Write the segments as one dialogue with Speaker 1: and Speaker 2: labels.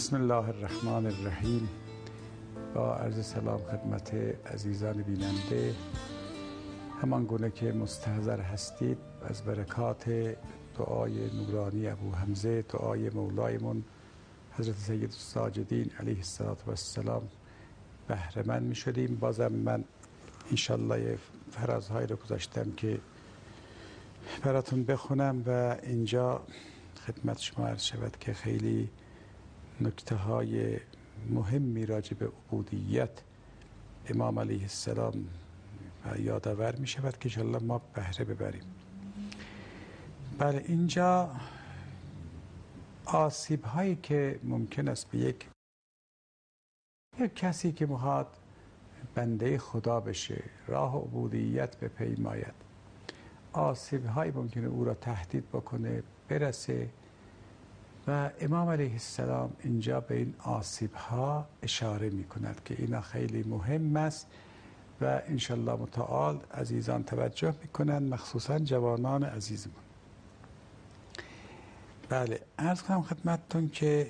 Speaker 1: بسم الله الرحمن الرحیم. با عرض سلام خدمت عزیزان بیننده، همان گونه که مستحضر هستید از برکات دعای نورانی ابو حمزه، دعای مولایمون حضرت سید الساجدین علیه السلام بهره مند می شدیم. بازم من انشالله فرازهایی رو گذاشتم که براتون بخونم و اینجا خدمت شما عرض شود که خیلی نکته های مهمی راجع به عبودیت امام علیه السلام یادآور می شود که انشالله ما بهره ببریم. بله، اینجا آسیب هایی که ممکن است به یک کسی که میخواد بنده خدا بشه، راه عبودیت بپیماید، آسیب هایی ممکنه او را تهدید بکنه، برسه و امام علیه السلام اینجا به این آسیب ها اشاره می کند که اینا خیلی مهم است و انشالله متعال عزیزان توجه می کنند، مخصوصا جوانان عزیزمون. بله، عرض کنم خدمتتون که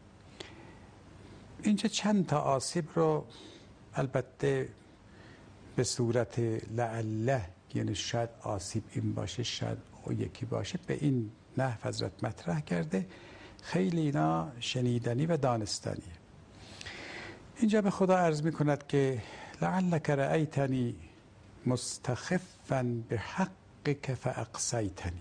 Speaker 1: اینجا چند تا آسیب رو البته به صورت لعله، یعنی شاید آسیب این باشه شاید او یکی باشه، به این نحو حضرت مطرح کرده. خیلی اینا شنیدنی و دانستنیه. اینجا به خدا عرض می کند که لعلک رأیتنی مستخفا بحقک فاقصیتنی.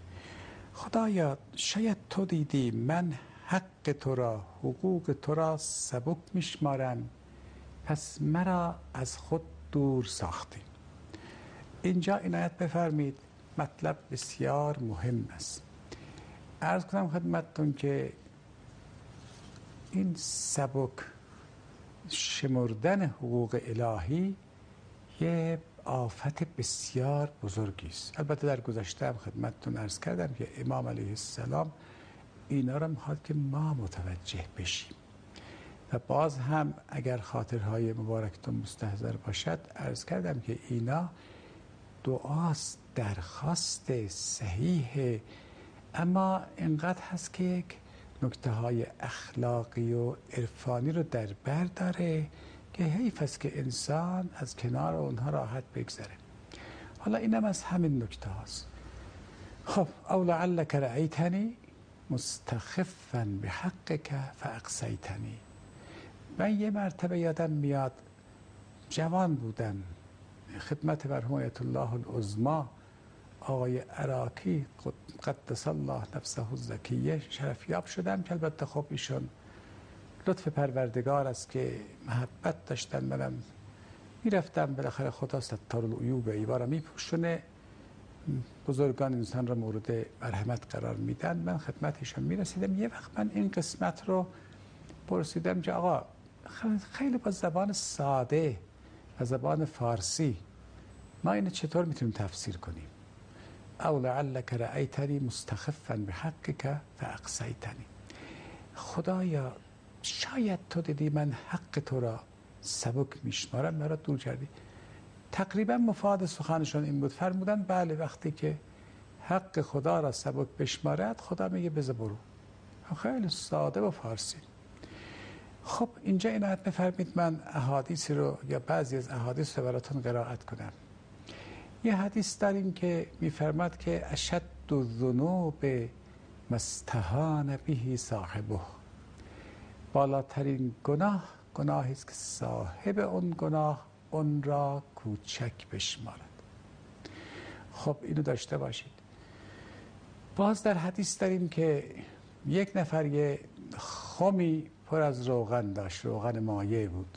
Speaker 1: خدایا شاید تو دیدی من حق تو را، حقوق تو را سبک میشمارم، پس مرا از خود دور ساختی. اینجا عنایت بفرمید، مطلب بسیار مهم است. عرض کنم خدمتتون که این سبک شمردن حقوق الهی یه آفت بسیار بزرگی است. البته در گذشته هم خدمتتون عرض کردم که امام علیه السلام اینا را میخواد که ما متوجه بشیم و باز هم اگر خاطرهای مبارکتون مستحضر باشد عرض کردم که اینا دعاست، درخواست صحیح، اما اینقدر هست که یک نکته های اخلاقی و عرفانی رو در بر داره که حیف است که انسان از کنار اونها راحت بگذره. حالا اینم از همین نکته هاست. خب، او لعلک رأیتنی مستخفا بحقک فاقصیتنی. من یه مرتبه یادم میاد جوان بودم، خدمت مرحوم آیت الله العظما آقای عراقی قدس الله نفسه الزکیه شرفیاب شدم که البته خب ایشون لطف پروردگار است که محبت داشتن، منم میرفتم، بالاخره خدا ستار العیوب ایوارا میپوشونه، بزرگان انسان را مورد مرحمت قرار میدن، من خدمتشون میرسیدم. یه وقت من این قسمت رو پرسیدم که آقا خیلی با زبان ساده و زبان فارسی ما اینو چطور میتونیم تفسیر کنیم؟ او لعلک رأیتنی مستخفا بحقک فاقصیتنی. خدایا شاید تو دیدی من حق تو را سبک میشمارم، مرا دور کردی. تقریبا مفاد سخنشون این بود، فرمودن بله، وقتی که حق خدا را سبک بشمارد خدا میگه بذار برو. خیلی ساده و فارسی. خب اینجا عنایت بفرمید، من احادیث رو یا بعضی از احادیث رو براتون قرائت کنم. یه حدیث داریم که میفرماد که اشد الذنوب ما استهان به صاحبه. بالاترین گناه گناهی است که صاحب اون گناه اون را کوچک بشمارد. خب اینو داشته باشید. باز در حدیث داریم که یک نفر یه خمی پر از روغن داشت، روغن مایع بود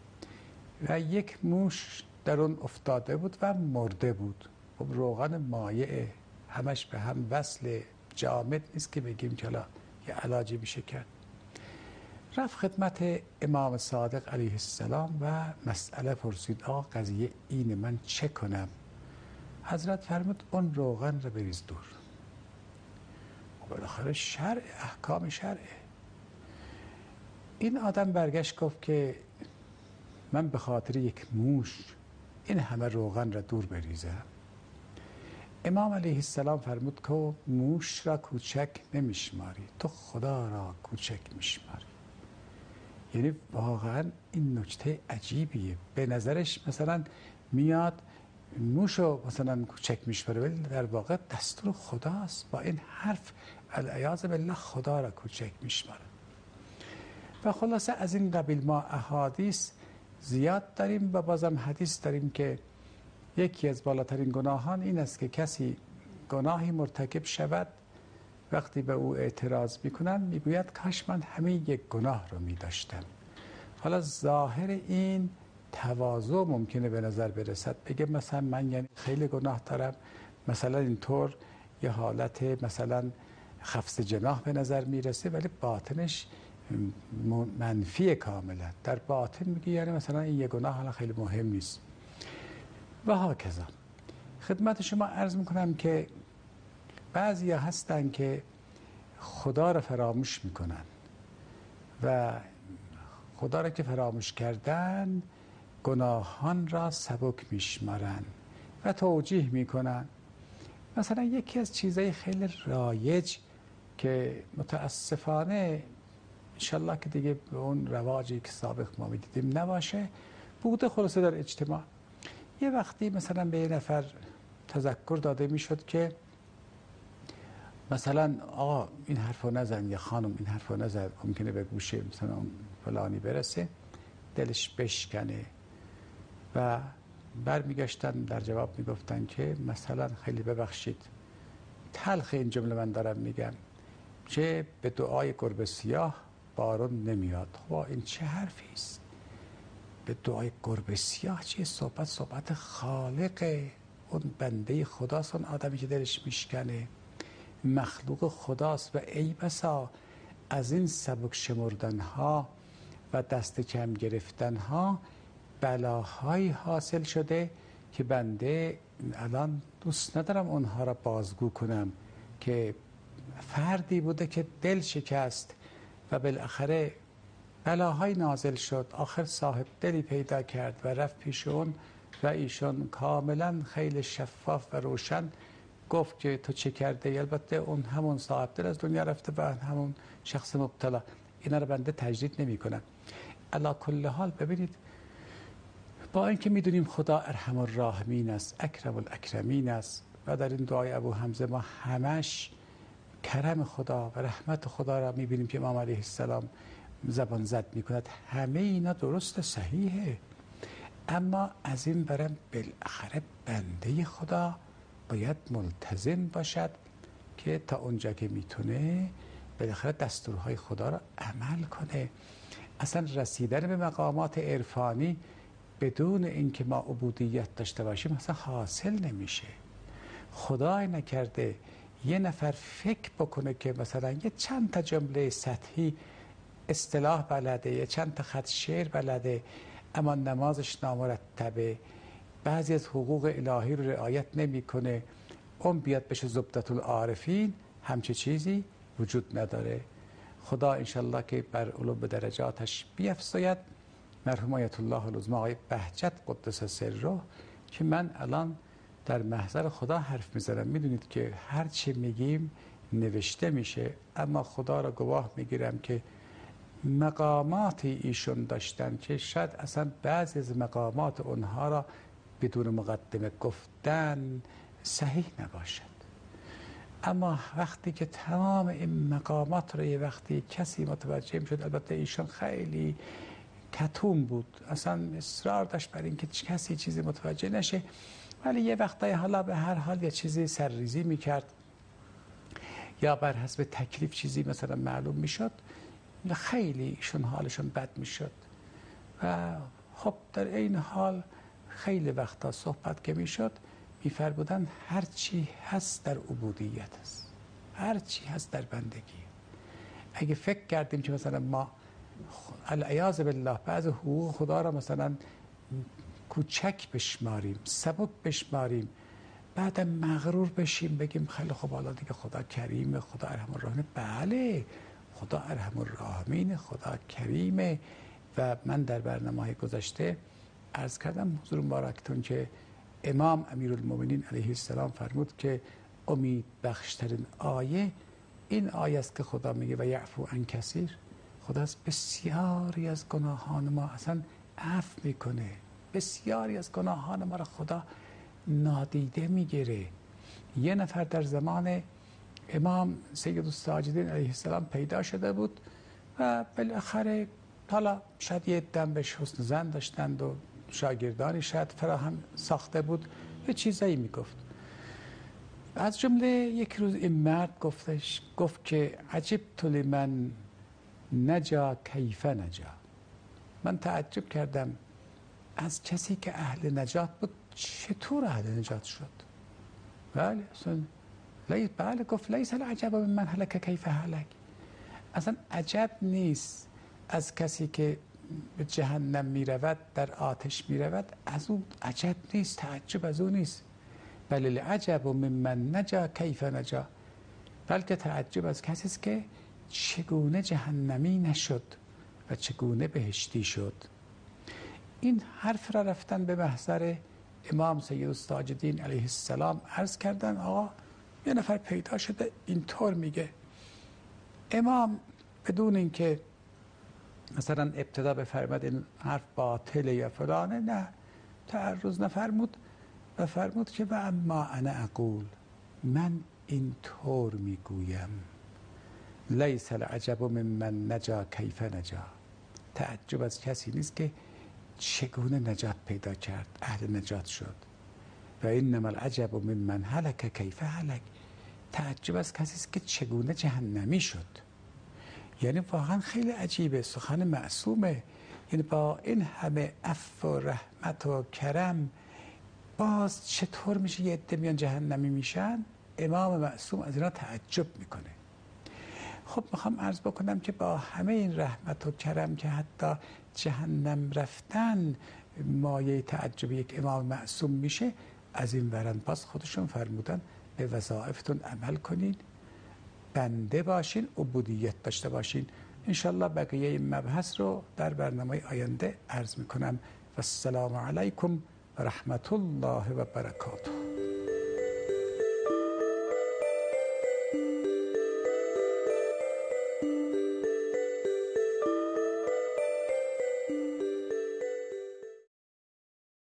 Speaker 1: و یک موش در اون افتاده بود و مرده بود. خب روغن مایع همش به هم وصل، جامد نیست که بگیم که یه علاجی میشه کرد. رفت خدمت امام صادق علیه السلام و مسئله پرسید، آقا قضیه اینه، من چه کنم؟ حضرت فرمود اون روغن رو بریز دور. بالاخره شرع، احکام شرعه. این آدم برگشت گفت که من به خاطر یک موش این همه روغن را دور بریزم؟ امام علیه السلام فرمود که موش را کوچک نمیشماری، تو خدا را کوچک میشماری. یعنی واقعا این نکته عجیبیه. به نظرش مثلا میاد موشو مثلا کوچک میشماره، ولی در واقع دستور خداست. با این حرف العیاذ بالله خدا را کوچک میشماره. و خلاصه از این قبیل ما احادیث زیاد داریم و بازم حدیث داریم که یکی از بالاترین گناهان این است که کسی گناهی مرتکب شود، وقتی به او اعتراض میکنن میگوید کاش من همین یک گناه رو میداشتم. حالا ظاهر این تواضع ممکنه به نظر برسد، بگه مثلا من یعنی خیلی گناه دارم، مثلا اینطور یه حالت مثلا خفض جناح به نظر میرسه، ولی باطنش منفی کاملا. در باطن میگه یعنی مثلا این یه گناه حالا خیلی مهم نیست و هاکذا. خدمت شما عرض میکنم که بعضی هستن که خدا را فراموش میکنن و خدا را که فراموش کردن گناهان را سبک میشمارن و توجیه میکنن. مثلا یکی از چیزهای خیلی رایج که متاسفانه انشالله که دیگه به اون رواجی که سابق ما میدیدیم نباشه بوده خلاصه در اجتماع. یه وقتی مثلا به یه نفر تذکر داده میشد که مثلا آقا این حرفو نزن، یا خانم این حرفو نزن، ممکنه به گوش مثلا فلانی برسه دلش بشکنه، و برمیگشتن در جواب میگفتن که مثلا خیلی ببخشید، تلخ این جمله من دارم میگم، چه به دعای گربه سیاه بارون نمیاد. خب این چه حرفی است؟ به دعای گربه سیاه چیه؟ صحبت خالق، اون بنده خداست، اون آدمی که دلش میشکنه، مخلوق خداست. و ای بسا از این سبک شمردن ها و دست کم گرفتن ها بلاهایی حاصل شده که بنده الان دوست ندارم اونها را بازگو کنم، که فردی بوده که دل شکست و بالاخره بلاهای نازل شد، آخر صاحب دلی پیدا کرد و رفت پیش اون و ایشون کاملا خیلی شفاف و روشن گفت که تو چه کرده. البته اون همون صاحب دل از دنیا رفته و همون شخص مبتلا. اینا رو بنده تجدید نمی کنم. علی کل حال ببینید، با اینکه میدونیم خدا ارحم الراحمین است، اکرم الاکرمین است و در این دعای ابو حمزه ما همش کرم خدا و رحمت خدا را میبینیم که امام علیه السلام زبان زد میکند، همه اینا درست صحیحه، اما از این برم بالاخره بنده خدا باید ملتزم باشد که تا اونجا که میتونه بالاخره دستورهای خدا را عمل کنه. اصلا رسیدن به مقامات عرفانی بدون اینکه ما عبودیت داشته باشیم اصلا حاصل نمیشه. خدای نکرده یه نفر فکر بکنه که مثلا یه چند تا جمله سطحی اصطلاح بلده، یه چند تا خط شعر بلده، اما نمازش نامرتبه، بعضی از حقوق الهی رو رعایت نمیکنه، اون بیاد بشه زبدة العارفین، همچه چیزی وجود نداره. خدا انشالله که بر علوم درجاتش بیفزاید. مرحوم آیت الله العظمی آقای بهجت قدس سره که من الان در محضر خدا حرف میزنم، میدونید که هر چی میگیم نوشته میشه، اما خدا را گواه میگیرم که مقاماتی ایشون داشتن که شاید اصلا بعضی از مقامات اونها را بدون مقدمه گفتن صحیح نباشد. اما وقتی که تمام این مقامات را یه وقتی کسی متوجه میشد، البته ایشون خیلی کتوم بود، اصلا اصرار داشت بر این که کسی چیزی متوجه نشه، ولی یه وقتای حالا به هر حال یه چیزی سرریزی میکرد یا بر حسب تکلیف چیزی مثلا معلوم میشد، خیلی ایشون حالشون بد میشد. و خب در این حال خیلی وقتا صحبت که میشد میفرمودن هر چی هست در عبودیت است، هر چی هست در بندگی. اگه فکر کردیم که مثلا ما العیاذ بالله بعض حقوق خدا را مثلا کوچک بشماریم، سبک بشماریم، بعد مغرور بشیم بگیم خیلی خب حالا دیگه خدا کریمه، خدا ارحم الراحمین. بله خدا ارحم الراحمین، خدا کریمه. و من در برنامه گذشته عرض کردم حضور مبارکتون که امام امیرالمومنین علیه السلام فرمود که امید بخشترین آیه این آیه است که خدا میگه و یعفو عن کثیر، خدا از بسیاری از گناهان ما اصلا عفو میکنه، بسیاری از گناهان ما را خدا نادیده میگیره. یه نفر در زمان امام سید الساجدین علیه السلام پیدا شده بود و بالاخره حالا شاید یه دم بهش حسن ظن داشتند و شاگردانی شاید فراهم ساخته بود، یه چیزایی میگفت. از جمله یک روز این مرد گفت که عجبت لمن نجا کیف نجا. من تعجب کردم از کسی که اهل نجات بود چطور اهل نجات شد. بله گفت لیس العجب من هلک کیف هلک. اصلا عجب نیست از کسی که به جهنم می رود، در آتش می رود، از او عجب نیست، تعجب از او نیست. بل العجب ممن نجا کیف نجا، بلکه تعجب از کسی است که چگونه جهنمی نشد و چگونه بهشتی شد. این حرف را رفتن به محضر امام سید الساجدین علیه السلام عرض کردن آقا یه نفر پیدا شده اینطور میگه. امام بدون اینکه مثلا ابتدا بفرماد این حرف باطله یا فلانه، نه، تعرض نفرمود و فرمود که و اما انا اقول، من اینطور میگویم لیس العجب ممن نجا کیف نجا، تعجب از کسی نیست که چگونه نجات پیدا کرد، اهل نجات شد. و انما العجب ممن هلک کیف هلک، تعجب از کسی است که چگونه جهنمی شد. یعنی واقعا خیلی عجیبه، سخن معصومه. یعنی با این همه عفو و رحمت و کرم باز چطور میشه یه عده میان جهنمی میشن؟ امام معصوم از اینا تعجب میکنه. خب میخوام عرض بکنم که با همه این رحمت و کرم که حتی جهنم رفتن مایه تعجب یک امام معصوم میشه، از این ورن باز خودشون فرمودن به وظایفتون عمل کنین، بنده باشین، عبودیت داشته باشین. انشالله بقیه این مبحث رو در برنامه آینده عرض میکنم. و السلام علیکم و رحمت الله و برکاته.